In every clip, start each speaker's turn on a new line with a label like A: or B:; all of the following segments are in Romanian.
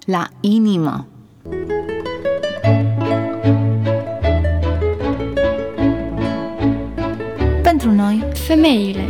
A: la inimă. Pentru noi,
B: femeile.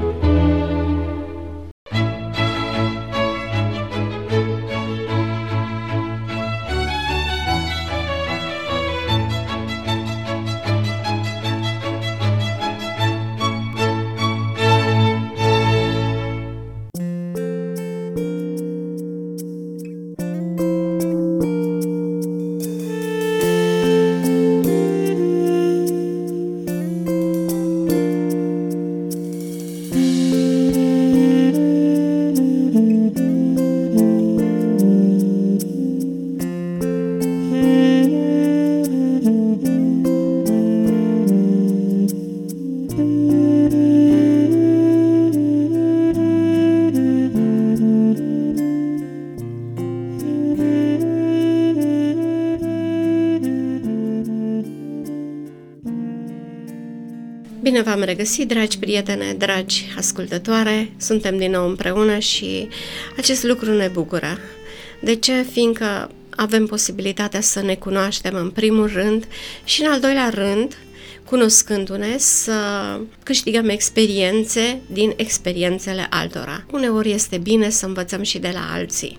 C: Bine v-am regăsit, dragi prietene, dragi ascultătoare, suntem din nou împreună și acest lucru ne bucură. De ce? Fiindcă avem posibilitatea să ne cunoaștem în primul rând și în al doilea rând, cunoscându-ne, să câștigăm experiențe din experiențele altora. Uneori este bine să învățăm și de la alții.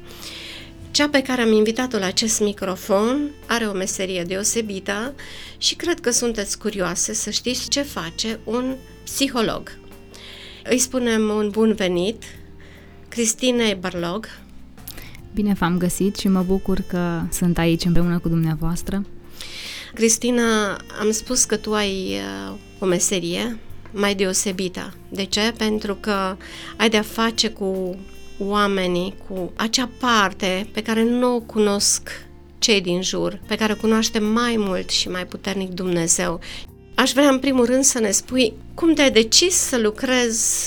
C: Cea pe care am invitat-o la acest microfon are o meserie deosebită și cred că sunteți curioase să știți ce face un psiholog. Îi spunem un bun venit, Cristine Eberlog.
D: Bine v-am găsit și mă bucur că sunt aici împreună cu dumneavoastră.
C: Cristina, am spus că tu ai o meserie mai deosebită. De ce? Pentru că ai de-a face cu oamenii, cu acea parte pe care nu o cunosc cei din jur, pe care o cunoaște mai mult și mai puternic Dumnezeu. Aș vrea în primul rând să ne spui cum te-ai decis să lucrezi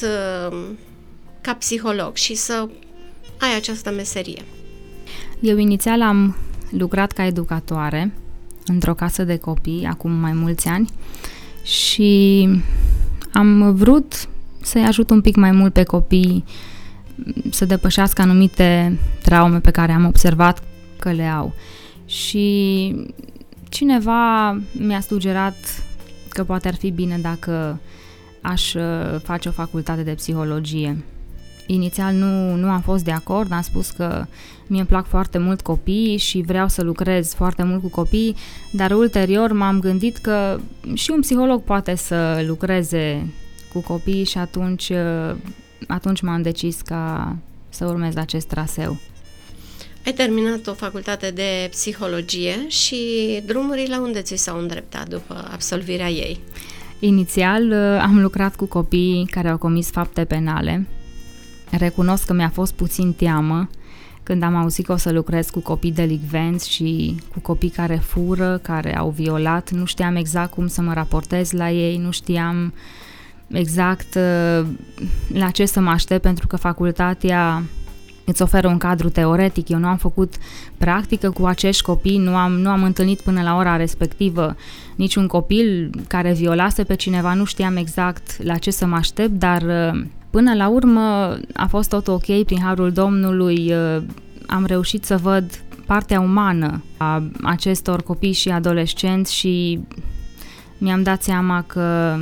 C: ca psiholog și să ai această meserie.
D: Eu inițial am lucrat ca educatoare într-o casă de copii, acum mai mulți ani, și am vrut să-i ajut un pic mai mult pe copii să depășească anumite traume pe care am observat că le au. Și cineva mi-a sugerat că poate ar fi bine dacă aș face o facultate de psihologie. Inițial nu am fost de acord, am spus că mie îmi plac foarte mult copiii și vreau să lucrez foarte mult cu copiii, dar ulterior m-am gândit că și un psiholog poate să lucreze cu copiii și atunci m-am decis ca să urmez acest traseu.
C: Ai terminat o facultate de psihologie și drumurile unde ți s-au îndreptat după absolvirea ei?
D: Inițial am lucrat cu copii care au comis fapte penale. Recunosc că mi-a fost puțin teamă când am auzit că o să lucrez cu copii delicvenți și cu copii care fură, care au violat. Nu știam exact cum să mă raportez la ei, nu știam exact la ce să mă aștept, pentru că facultatea îți oferă un cadru teoretic. Eu nu am făcut practică cu acești copii, nu am întâlnit până la ora respectivă niciun copil care violase pe cineva, nu știam exact la ce să mă aștept, dar până la urmă a fost tot ok, prin harul Domnului am reușit să văd partea umană a acestor copii și adolescenți și mi-am dat seama că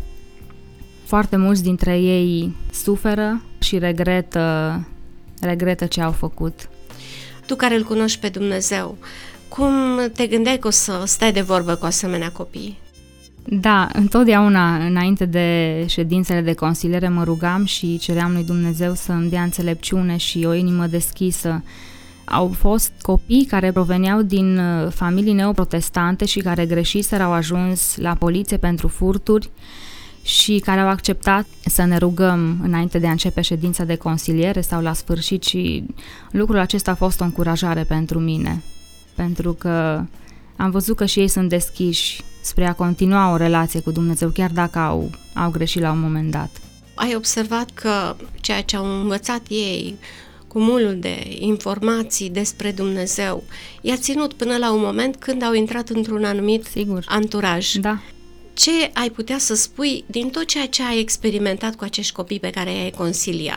D: foarte mulți dintre ei suferă și regretă ce au făcut.
C: Tu care îl cunoști pe Dumnezeu, cum te gândeai că o să stai de vorbă cu asemenea copii?
D: Da, întotdeauna înainte de ședințele de consiliere mă rugam și ceream lui Dumnezeu să îmi dea înțelepciune și o inimă deschisă. Au fost copii care proveneau din familii neoprotestante și care greșiseră, au ajuns la poliție pentru furturi și care au acceptat să ne rugăm înainte de a începe ședința de consiliere sau la sfârșit, și lucrul acesta a fost o încurajare pentru mine, pentru că am văzut că și ei sunt deschiși spre a continua o relație cu Dumnezeu, chiar dacă au greșit la un moment dat.
C: Ai observat că ceea ce au învățat ei, cumulul de informații despre Dumnezeu, i-a ținut până la un moment când au intrat într-un anumit anturaj.
D: Da.
C: Ce ai putea să spui din tot ceea ce ai experimentat cu acești copii pe care i-ai consiliat?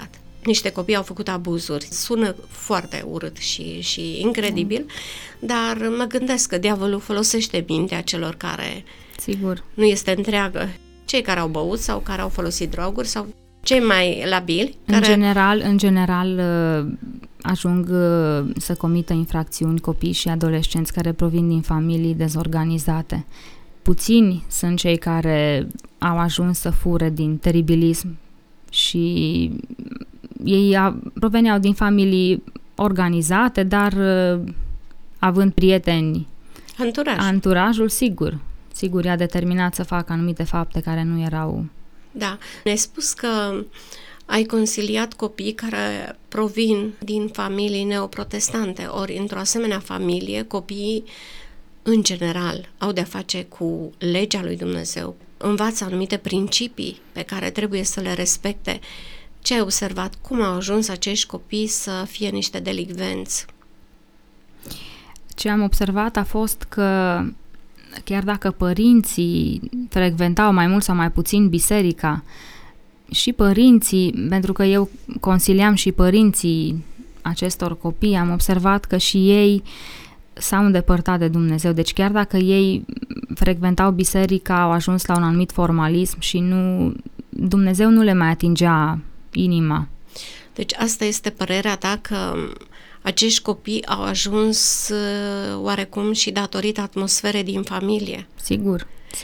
C: niște copii au făcut abuzuri. Sună foarte urât și incredibil, dar mă gândesc că diavolul folosește mintea celor care
D: Sigur.
C: nu este întreagă. Cei care au băut sau care au folosit droguri sau cei mai labili.
D: În general ajung să comită infracțiuni copii și adolescenți care provin din familii dezorganizate. Puțini sunt cei care au ajuns să fure din teribilism și ei proveneau din organizate, dar având prieteni, anturajul, sigur, i-a determinat să facă anumite fapte care nu erau.
C: Da, ne-ai spus că ai consiliat copii care provin din familii neoprotestante, ori într-o asemenea familie, copiii în general au de-a face cu legea lui Dumnezeu, învață anumite principii pe care trebuie să le respecte. Ce ai observat? Cum au ajuns acești copii să fie niște delicvenți?
D: Ce am observat a fost că chiar dacă părinții frecventau mai mult sau mai puțin biserica, și părinții, pentru că eu consiliam și părinții acestor copii, am observat că și ei s-au îndepărtat de Dumnezeu. Deci chiar dacă ei frecventau biserica, au ajuns la un anumit formalism și Dumnezeu nu le mai atingea inima.
C: Deci asta este părerea ta, că acești copii au ajuns oarecum și datorită atmosferei din familie.
D: Sigur.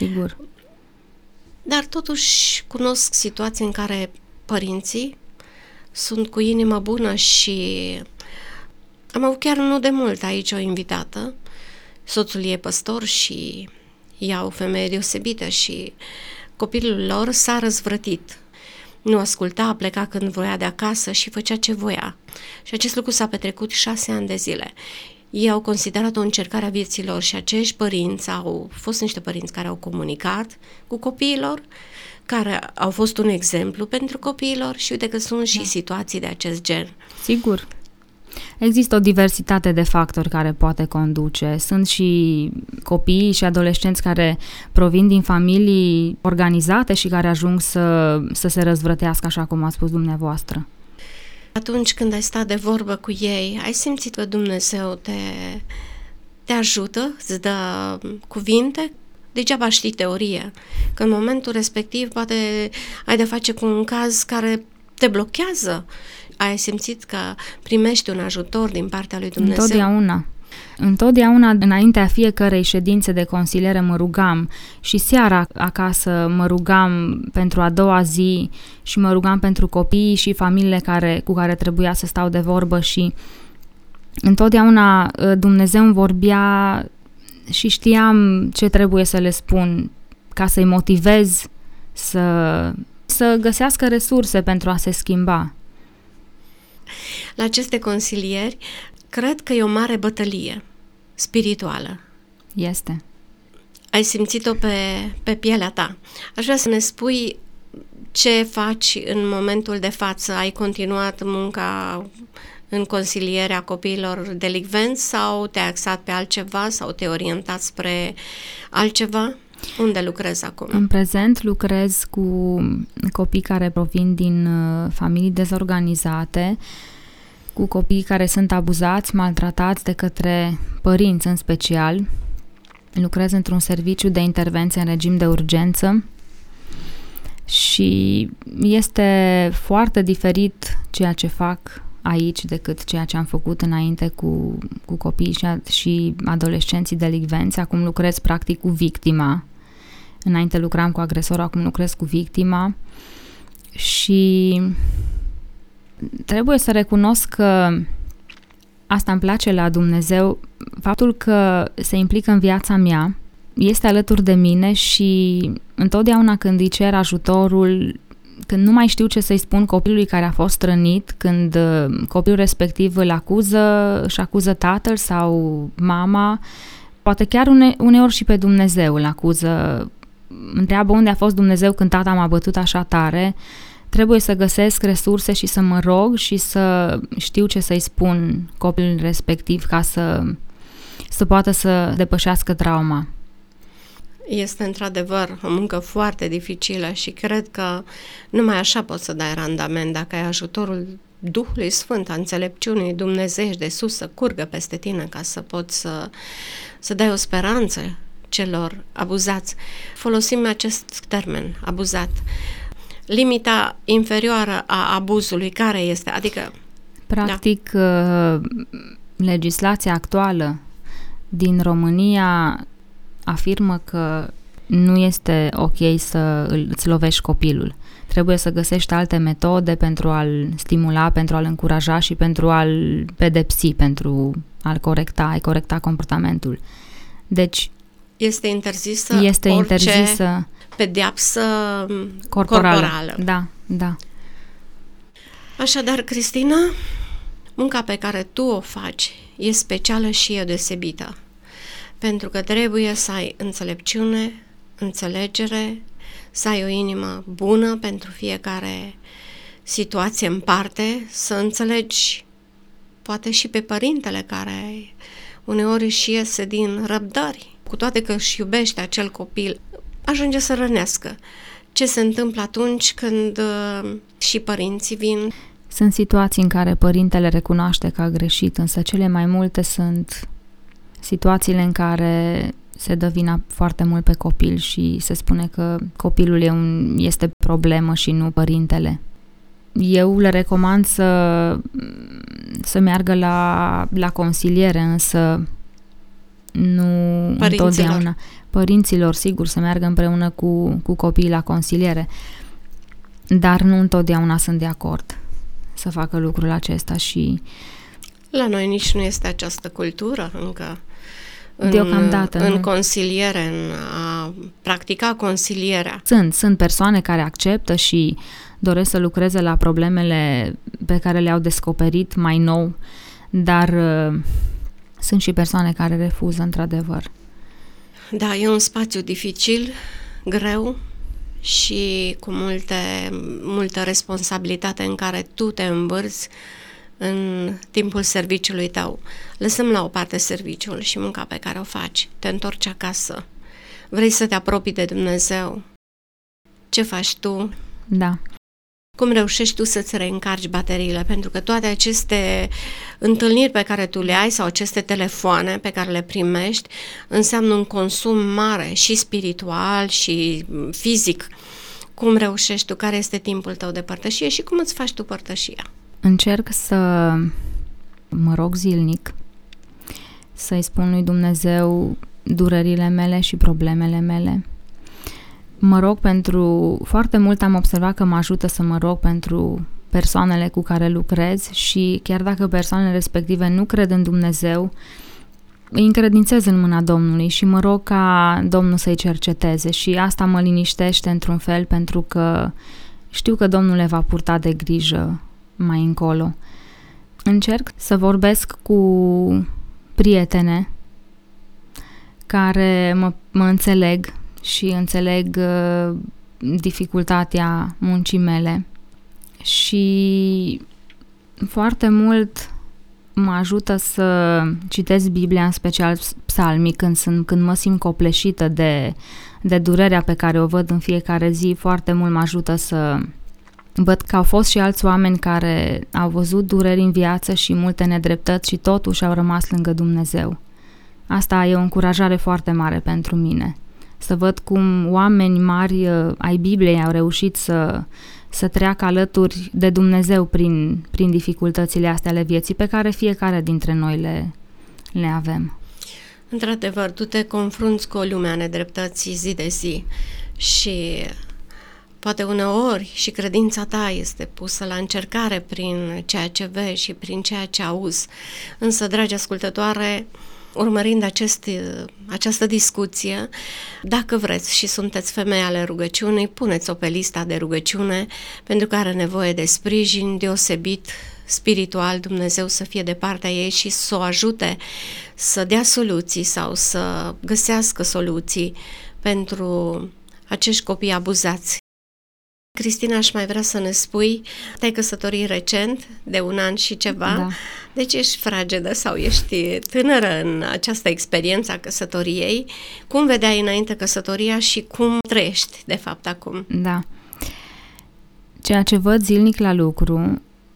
C: Dar totuși cunosc situații în care părinții sunt cu inimă bună și am avut chiar nu de mult aici o invitată, soțul ei păstor și ea o femeie deosebită și copilul lor s-a răzvrătit. Nu asculta, a plecat când voia de acasă și făcea ce voia. Și acest lucru s-a petrecut 6 ani de zile. Ei au considerat o încercare a vieții lor și acești părinți au fost niște părinți care au comunicat cu copiilor, care au fost un exemplu pentru copiilor și uite că sunt și situații de acest gen.
D: Sigur. Există o diversitate de factori care poate conduce. Sunt și copii și adolescenți care provin din familii organizate și care ajung să se răzvrătească, așa cum a spus dumneavoastră.
C: Atunci când ai stat de vorbă cu ei, ai simțit că Dumnezeu te ajută, îți dă cuvinte? Degeaba știi teorie, că în momentul respectiv poate ai de face cu un caz care te blochează. Ai simțit că primești un ajutor din partea lui Dumnezeu?
D: Întotdeauna, înaintea fiecărei ședințe de consiliere mă rugam și seara acasă mă rugam pentru a doua zi și mă rugam pentru copiii și familiile cu care trebuia să stau de vorbă și întotdeauna Dumnezeu îmi vorbea și știam ce trebuie să le spun ca să-i motivez să găsească resurse pentru a se schimba.
C: La aceste consilieri, cred că e o mare bătălie spirituală.
D: Este.
C: Ai simțit-o pe pielea ta. Aș vrea să ne spui ce faci în momentul de față. Ai continuat munca în consilierea copiilor delicvenți sau te-ai axat pe altceva sau te-ai orientat spre altceva? Unde lucrezi acum?
D: În prezent lucrez cu copii care provin din familii dezorganizate, cu copii care sunt abuzați, maltratați de către părinți în special. Lucrez într-un serviciu de intervenție în regim de urgență și este foarte diferit ceea ce fac aici decât ceea ce am făcut înainte cu copiii și adolescenții delicvenți. Acum lucrez practic cu victima. Înainte lucram cu agresorul, acum lucrez cu victima și trebuie să recunosc că asta îmi place la Dumnezeu, faptul că se implică în viața mea, este alături de mine și întotdeauna când îi cer ajutorul, când nu mai știu ce să-i spun copilului care a fost rănit, când copilul respectiv își acuză tatăl sau mama, poate chiar uneori și pe Dumnezeu îl acuză, întreabă unde a fost Dumnezeu când tata m-a bătut așa tare. Trebuie să găsesc resurse și să mă rog și să știu ce să-i spun copilul respectiv ca să poată să depășească trauma.
C: Este într-adevăr o muncă foarte dificilă și cred că numai așa poți să dai randament dacă ai ajutorul Duhului Sfânt, a înțelepciunii dumnezeiești de sus să curgă peste tine ca să poți să dai o speranță celor abuzați. Folosim acest termen, abuzat. Limita inferioară a abuzului, care este? Adică...
D: Practic, legislația actuală din România afirmă că nu este ok să îți lovești copilul. Trebuie să găsești alte metode pentru a-l stimula, pentru a-l încuraja și pentru a-l pedepsi, pentru a-l corecta comportamentul. Deci
C: este interzisă pedeapsă corporală.
D: Da.
C: Așadar, Cristina, munca pe care tu o faci e specială și e deosebită, pentru că trebuie să ai înțelepciune, înțelegere, să ai o inimă bună pentru fiecare situație în parte, să înțelegi poate și pe părintele care uneori își iese din răbdări, cu toate că își iubește acel copil, ajunge să rănească. Ce se întâmplă atunci când și părinții vin?
D: Sunt situații în care părintele recunoaște că a greșit, însă cele mai multe sunt situațiile în care se dă vina foarte mult pe copil și se spune că copilul este problemă și nu părintele. Eu le recomand să meargă la consiliere, însă nu întotdeauna. Părinților, sigur, să meargă împreună cu copiii la consiliere, dar nu întotdeauna sunt de acord să facă lucrul acesta și... La
C: noi nici nu este această cultură încă.
D: Deocamdată,
C: în consiliere, în a practica consilierea.
D: Sunt persoane care acceptă și doresc să lucreze la problemele pe care le-au descoperit mai nou, dar sunt și persoane care refuză, într-adevăr.
C: Da, e un spațiu dificil, greu și cu multă responsabilitate în care tu te învârți în timpul serviciului tău. Lăsăm la o parte serviciul și munca pe care o faci. Te întorci acasă. Vrei să te apropii de Dumnezeu. Ce faci tu?
D: Da.
C: Cum reușești tu să-ți reîncarci bateriile? Pentru că toate aceste întâlniri pe care tu le ai sau aceste telefoane pe care le primești înseamnă un consum mare și spiritual și fizic. Cum reușești tu? Care este timpul tău de părtășie și cum îți faci tu părtășia?
D: Încerc să mă rog zilnic, să-i spun lui Dumnezeu durerile mele și problemele mele. Mă rog foarte mult am observat că mă ajută să mă rog pentru persoanele cu care lucrez și chiar dacă persoanele respective nu cred în Dumnezeu, îi încredințez în mâna Domnului și mă rog ca Domnul să-i cerceteze și asta mă liniștește într-un fel pentru că știu că Domnul le va purta de grijă mai încolo. Încerc să vorbesc cu prietene care mă înțeleg și înțeleg dificultatea muncii mele și foarte mult mă ajută să citesc Biblia, în special psalmii, când mă simt copleșită de durerea pe care o văd în fiecare zi. Foarte mult mă ajută să văd că au fost și alți oameni care au văzut dureri în viață și multe nedreptăți și totuși au rămas lângă Dumnezeu. Asta e o încurajare foarte mare pentru mine. Să văd cum oameni mari ai Bibliei au reușit să treacă alături de Dumnezeu prin dificultățile astea ale vieții pe care fiecare dintre noi le avem.
C: Într-adevăr, tu te confrunți cu o lume a nedreptății zi de zi și poate uneori și credința ta este pusă la încercare prin ceea ce vezi și prin ceea ce auzi. Însă, dragi ascultătoare, urmărind această discuție, dacă vreți și sunteți femei ale rugăciunii, puneți-o pe lista de rugăciune pentru că are nevoie de sprijin deosebit spiritual, Dumnezeu să fie de partea ei și să o ajute să dea soluții sau să găsească soluții pentru acești copii abuzați. Cristina, aș mai vrea să ne spui, te-ai căsătorit recent, de 1 an și ceva,
D: da.
C: Deci ești fragedă sau ești tânără în această experiență a căsătoriei. Cum vedeai înainte căsătoria și cum trăiești, de fapt, acum?
D: Da. Ceea ce văd zilnic la lucru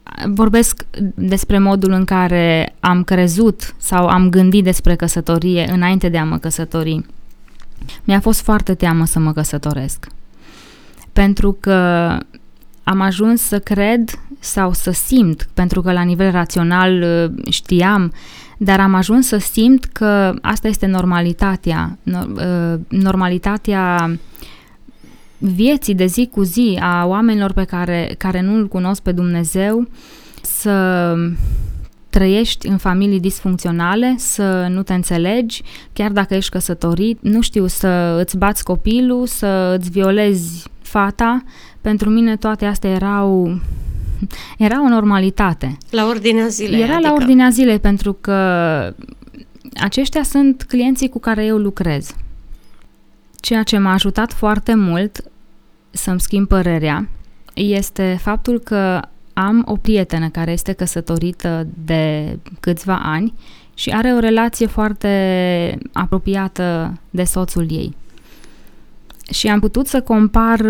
D: vorbesc despre modul în care am crezut sau am gândit despre căsătorie înainte de a mă căsători. Mi-a fost foarte teamă să mă căsătoresc. Pentru că am ajuns să cred sau să simt, pentru că la nivel rațional știam, dar am ajuns să simt că asta este normalitatea vieții de zi cu zi a oamenilor pe care nu îl cunosc pe Dumnezeu, să trăiești în familii disfuncționale, să nu te înțelegi, chiar dacă ești căsătorit, nu știu, să îți bați copilul, să îți violezi fata. Pentru mine toate astea erau o normalitate.
C: La ordinea zilei.
D: Era la ordinea zilei, pentru că aceștia sunt clienții cu care eu lucrez. Ceea ce m-a ajutat foarte mult să-mi schimb părerea este faptul că am o prietenă care este căsătorită de câțiva ani și are o relație foarte apropiată de soțul ei. Și am putut să compar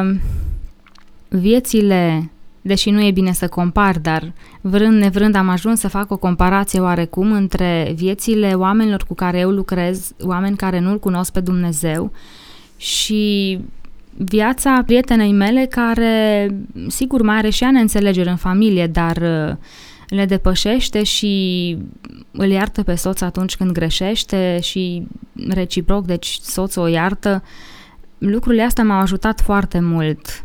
D: viețile, deși nu e bine să compar, dar vrând nevrând am ajuns să fac o comparație oarecum între viețile oamenilor cu care eu lucrez, oameni care nu-L cunosc pe Dumnezeu, și viața prietenei mele care, sigur, mai are și ea neînțelegeri în familie, dar le depășește și îl iartă pe soț atunci când greșește și reciproc, deci soțul o iartă. Lucrurile astea m-au ajutat foarte mult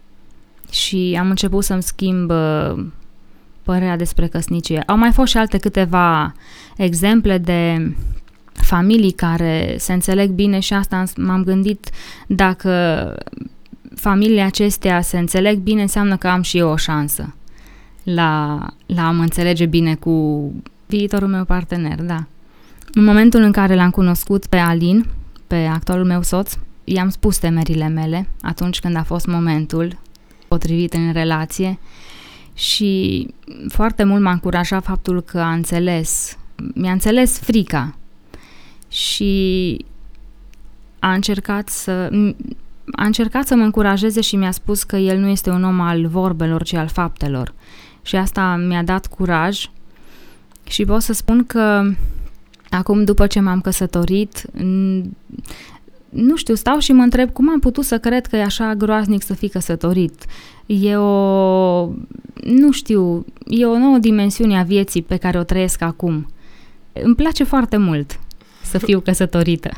D: și am început să-mi schimb părerea despre căsnicie. Au mai fost și alte câteva exemple de familii care se înțeleg bine și asta m-am gândit, dacă familiile acestea se înțeleg bine, înseamnă că am și eu o șansă la a mă înțelege bine cu viitorul meu partener, da. În momentul în care l-am cunoscut pe Alin, pe actualul meu soț, i-am spus temerile mele atunci când a fost momentul potrivit în relație și foarte mult m-a încurajat faptul că mi-a înțeles frica și a încercat să mă încurajeze și mi-a spus că el nu este un om al vorbelor, ci al faptelor. Și asta mi-a dat curaj și pot să spun că acum, după ce m-am căsătorit, nu știu, stau și mă întreb cum am putut să cred că e așa groaznic să fii căsătorit. E o nouă dimensiune a vieții pe care o trăiesc acum. Îmi place foarte mult să fiu căsătorită.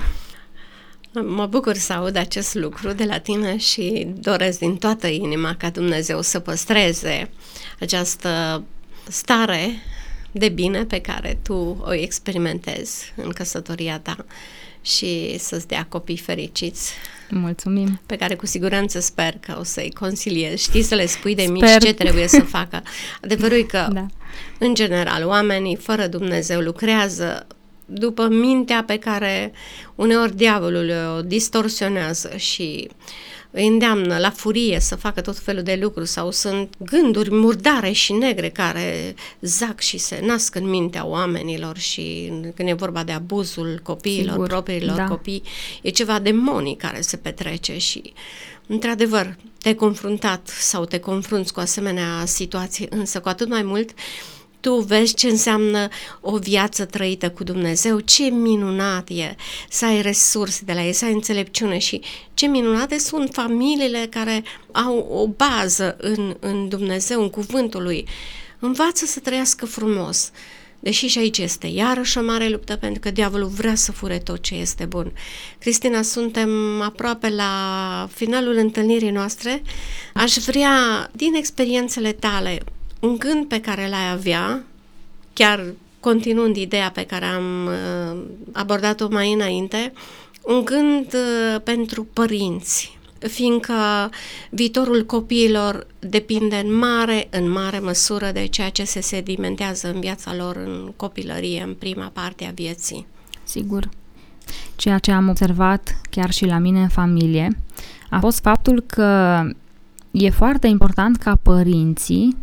C: Mă bucur să aud acest lucru de la tine și doresc din toată inima ca Dumnezeu să păstreze această stare de bine pe care tu o experimentezi în căsătoria ta și să-ți dea copii fericiți.
D: Mulțumim.
C: Pe care cu siguranță sper că o să-i conciliezi. Știi, să le spui de mici ce trebuie să facă. Adevărul e că, da, în general, oamenii fără Dumnezeu lucrează după mintea pe care uneori diavolul o distorsionează și îi îndeamnă la furie să facă tot felul de lucruri, sau sunt gânduri murdare și negre care zac și se nasc în mintea oamenilor și când e vorba de abuzul copiilor, sigur, propriilor, da, copii, e ceva demonic care se petrece și, într-adevăr, te-ai confruntat sau te confrunți cu asemenea situații, însă cu atât mai mult tu vezi ce înseamnă o viață trăită cu Dumnezeu, ce minunat e să ai resurse de la ei, să ai înțelepciune și ce minunate sunt familiile care au o bază în Dumnezeu, în cuvântul Lui. Învață să trăiască frumos, deși și aici este iarăși o mare luptă, pentru că diavolul vrea să fure tot ce este bun. Cristina, suntem aproape la finalul întâlnirii noastre. Aș vrea, din experiențele tale, un gând pe care l-ai avea, chiar continuând ideea pe care am abordat-o mai înainte, un gând pentru părinți, fiindcă viitorul copiilor depinde în mare măsură de ceea ce se sedimentează în viața lor în copilărie, în prima parte a vieții.
D: Sigur. Ceea ce am observat chiar și la mine în familie a fost faptul că e foarte important ca părinții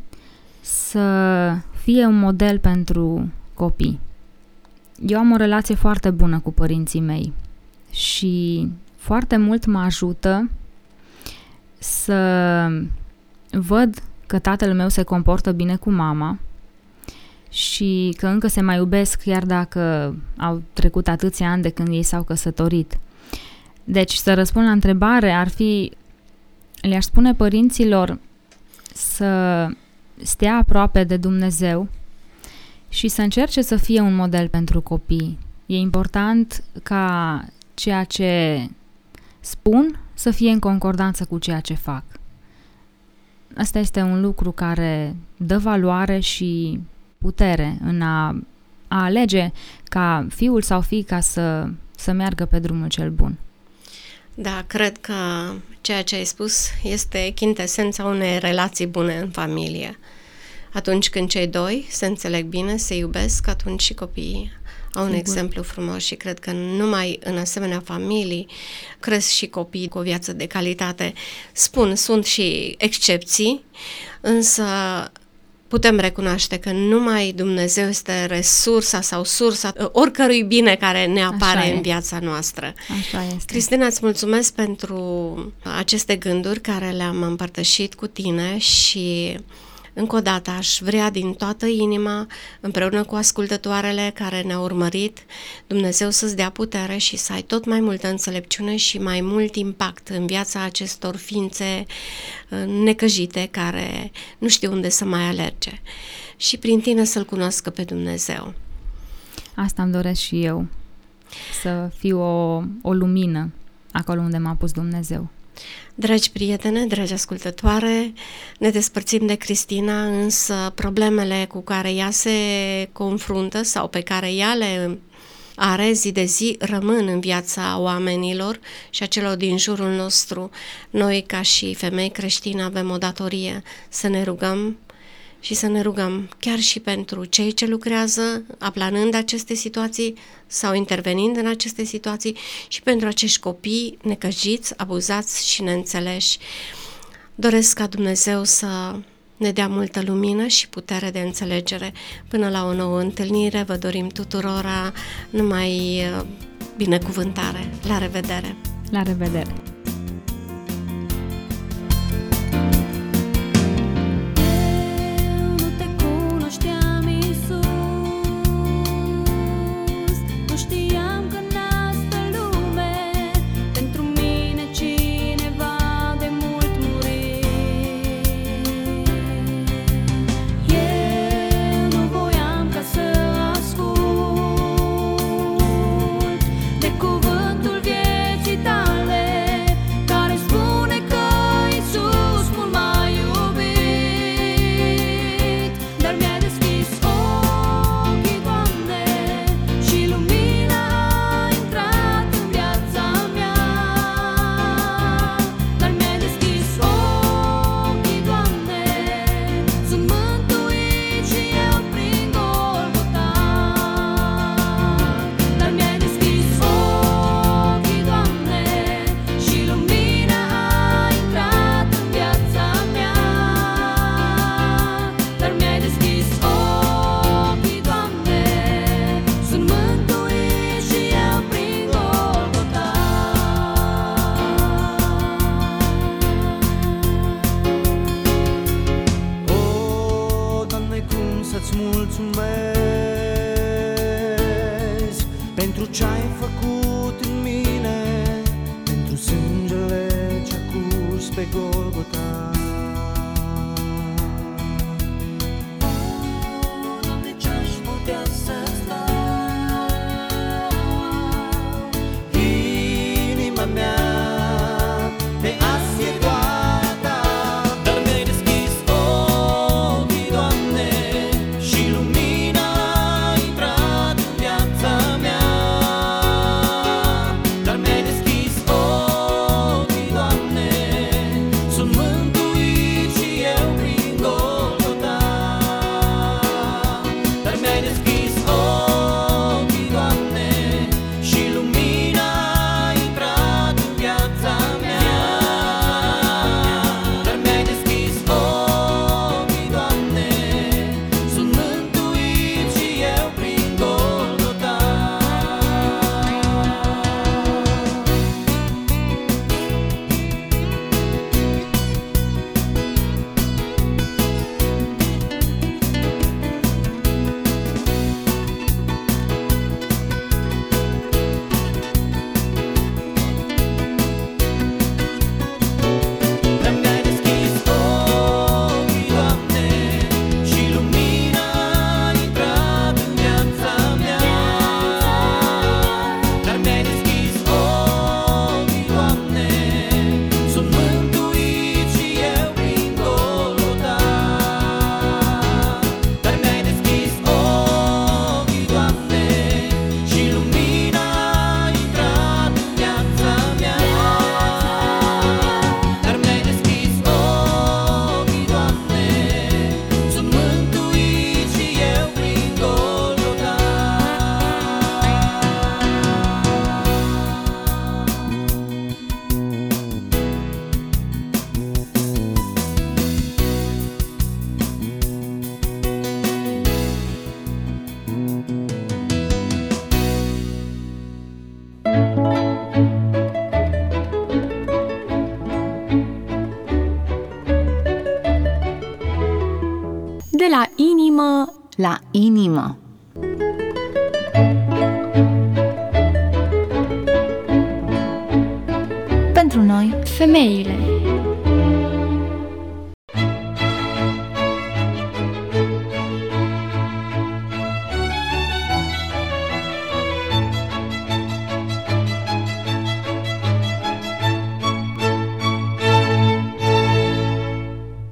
D: să fie un model pentru copii. Eu am o relație foarte bună cu părinții mei și foarte mult mă ajută să văd că tatăl meu se comportă bine cu mama și că încă se mai iubesc chiar dacă au trecut atâția ani de când ei s-au căsătorit. Deci, să răspund la întrebare, le-aș spune părinților să stea aproape de Dumnezeu și să încerce să fie un model pentru copii. E important ca ceea ce spun să fie în concordanță cu ceea ce fac. Asta este un lucru care dă valoare și putere în a alege ca fiul sau fiica să meargă pe drumul cel bun.
C: Da, cred că ceea ce ai spus este chintesența unei relații bune în familie. Atunci când cei doi se înțeleg bine, se iubesc, atunci și copiii au un exemplu frumos și cred că numai în asemenea familii cresc și copii cu o viață de calitate. Sunt și excepții, însă putem recunoaște că numai Dumnezeu este resursa sau sursa oricărui bine care ne apare în viața noastră.
D: Așa este.
C: Cristina, îți mulțumesc pentru aceste gânduri care le-am împărtășit cu tine și încă o dată aș vrea din toată inima, împreună cu ascultătoarele care ne-au urmărit, Dumnezeu să-ți dea putere și să ai tot mai multă înțelepciune și mai mult impact în viața acestor ființe necăjite care nu știu unde să mai alerge. Și prin tine să-L cunoască pe Dumnezeu.
D: Asta îmi doresc și eu, să fiu o lumină acolo unde m-a pus Dumnezeu.
C: Dragi prietene, dragi ascultătoare, ne despărțim de Cristina, însă problemele cu care ea se confruntă sau pe care ea le are zi de zi rămân în viața oamenilor și a celor din jurul nostru. Noi, ca și femei creștine, avem o datorie să ne rugăm și să ne rugăm chiar și pentru cei ce lucrează aplanând aceste situații sau intervenind în aceste situații și pentru acești copii necăjiți, abuzați și neînțeleși. Doresc ca Dumnezeu să ne dea multă lumină și putere de înțelegere. Până la o nouă întâlnire, vă dorim tuturora numai binecuvântare. La revedere!
D: La revedere!
B: pentru ce-ai făcut în mine, pentru sângele ce-a curs pe Golgota. Doamne, ce-aș putea să-ți dau? Inima mea de azi e doar a ta, dar mi-ai deschis ochii, Doamne, și lumina a intrat în viața mea. Dar mi-ai deschis ochii, Doamne, sunt mântuit.
E: La inimă.
A: La inimă. Pentru noi,
E: Femeile.